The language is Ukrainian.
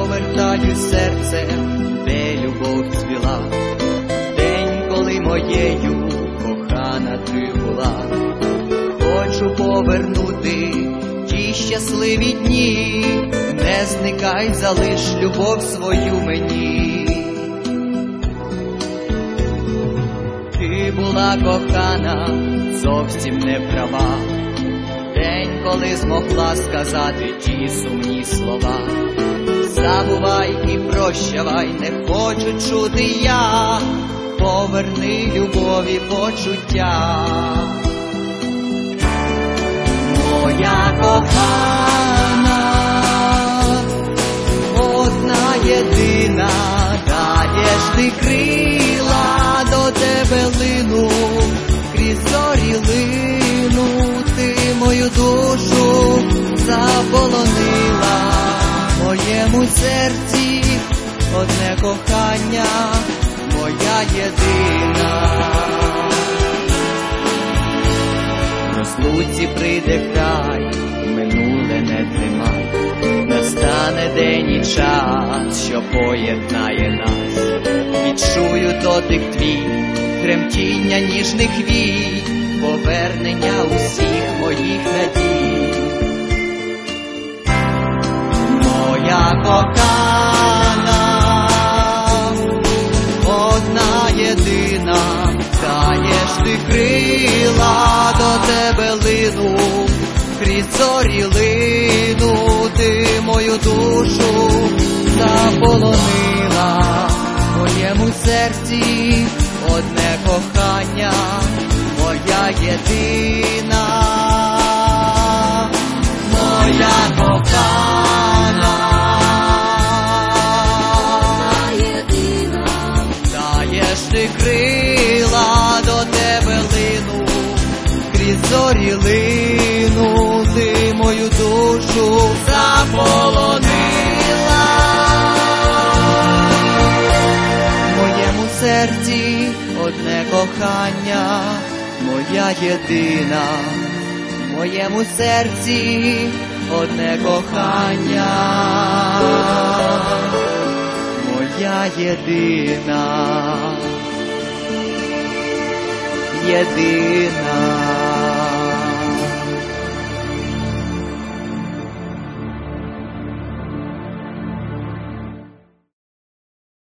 повертаюсь серцем, де любов цвіла, день, коли моєю кохана ти була. Хочу повернути ті щасливі дні, не зникай, залиш любов свою мені. Ти була кохана, зовсім не права, день, коли змогла сказати ті сумні слова. Забувай і прощавай, не хочу чути я, поверни любові почуття. Моя кохана, одна єдина, даєш ти крила, до тебе лину, крізь зорі лину, ти мою душу заполонила. В моєму серці одне кохання, моя єдина. В розлуці прийде край, минуле не тримай, настане день і час, що поєднає нас. Відчую дотик твій, тремтіння ніжних вій, повернення усіх моїх надій. Моя кохана, одна єдина, даєш ти крила, до тебе лину, крізь зорі лину, ти мою душу заполонила. В моєму серці одне кохання, моя єдина. Моя кохана, даєш ти крила, до тебе лину, крізь зорі лину, ти мою душу заполонила. В моєму серці одне кохання, моя єдина. В моєму серці одне кохання, моя єдина, єдина.